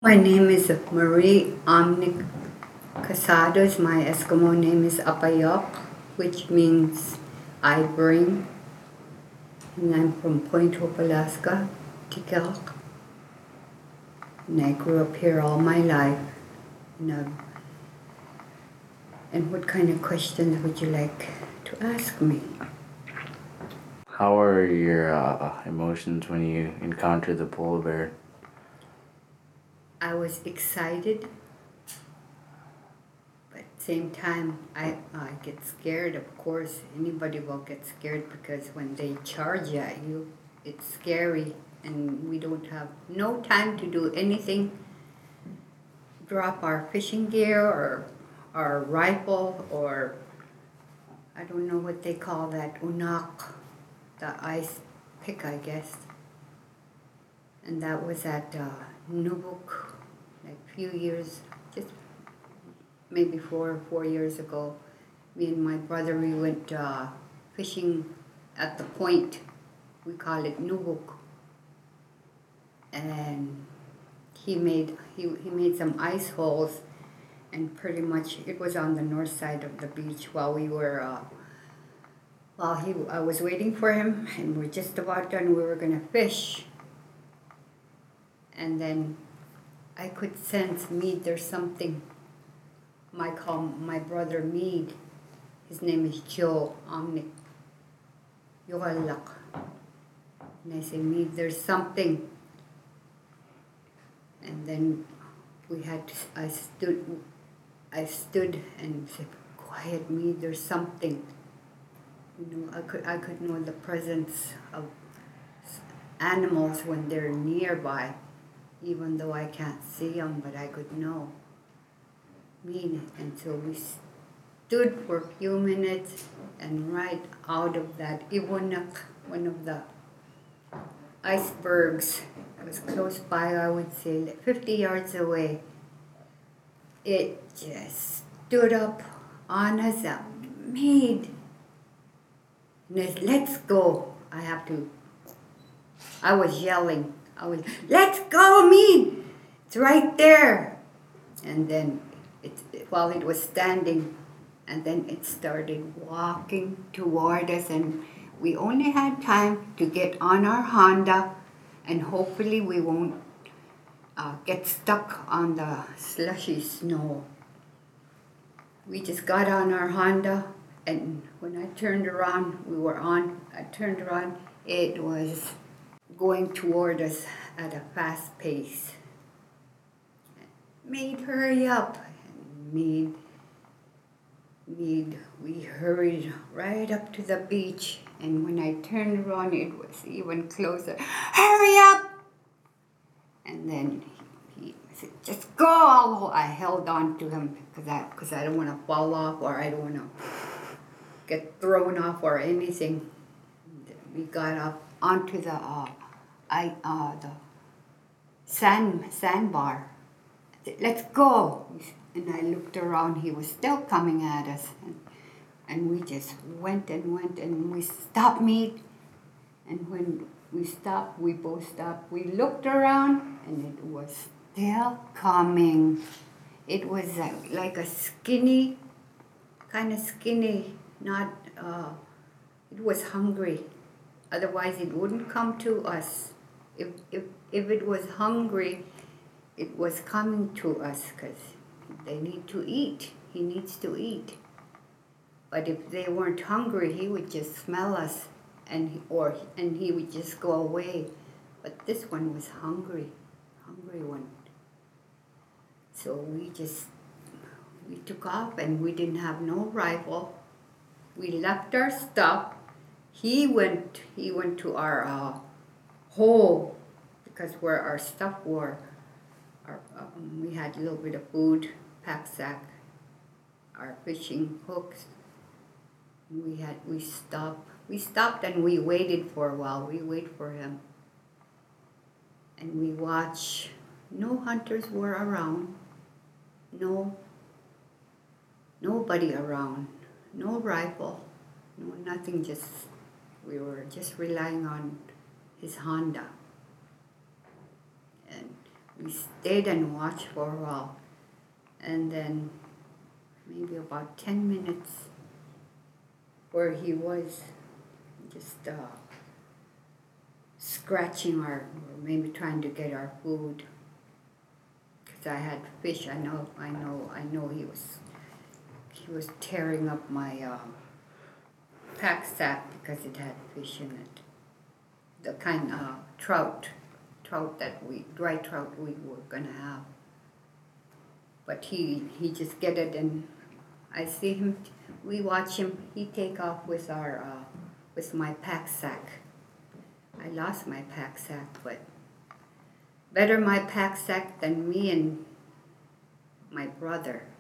My name is Marie Omnik Casados. My Eskimo name is Apayok, which means I bring. And I'm from Point Hope, Alaska, Tikal. And I grew up here all my life. And what kind of questions would you like to ask me? How are your emotions when you encounter the polar bear? I was excited, but at the same time, I get scared. Of course, anybody will get scared because when they charge at you, it's scary, and we don't have no time to do anything. Drop our fishing gear or our rifle or I don't know what they call that, unak, the ice pick, I guess. And that was at Nubuk, like a few years, just maybe 4 years ago. Me and my brother, we went fishing at the point. We call it Nubuk. And he made some ice holes, and pretty much it was on the north side of the beach while we were I was waiting for him, and we're just about done. We were gonna fish, and then I could sense Mead. There's something. I call my brother Mead. His name is Joe Omnik Yogalak. And I say, Mead, there's something. And then I stood and said, quiet, Mead, there's something. I could know the presence of animals when they're nearby, even though I can't see them, but I could know. And so we stood for a few minutes, and right out of that Iwanak, one of the icebergs that was close by, I would say 50 yards away, it just stood up on us and made. Let's go. I was yelling. Let's go, Mead! It's right there. And then while it was standing, and then it started walking toward us, and we only had time to get on our Honda, and hopefully we won't get stuck on the slushy snow. We just got on our Honda, and when I turned around, it was going toward us at a fast pace. Mead, hurry up. And we hurried right up to the beach, and when I turned around, it was even closer. Hurry up! And then he said, just go! I held on to him because I don't want to fall off, or I don't want to get thrown off or anything. We got up onto the sandbar. I said, let's go! And I looked around. He was still coming at us, and we just went, and we stopped Mead. And when we stopped, we both stopped. We looked around, and it was still coming. It was like a skinny, kind of skinny, not, it was hungry. Otherwise, it wouldn't come to us. If it was hungry, it was coming to us because they need to eat. He needs to eat. But if they weren't hungry, he would just smell us, and he would just go away. But this one was hungry one. So we took off, and we didn't have no rifle. We left our stuff. He went to our hole, because where our stuff were, we had a little bit of food, pack sack, our fishing hooks. We stopped and we waited for a while. We waited for him, and we watched. No hunters were around. Nobody around. No rifle. No nothing. We were just relying on his Honda. And we stayed and watched for a while. And then maybe about 10 minutes where he was just scratching or maybe trying to get our food. Because I had fish, I know he was tearing up my pack sack because it had fish in it. The kind of dry trout we were gonna have. But he just get it, and I see him, we watch him, he take off with with my pack sack. I lost my pack sack, but better my pack sack than me and my brother.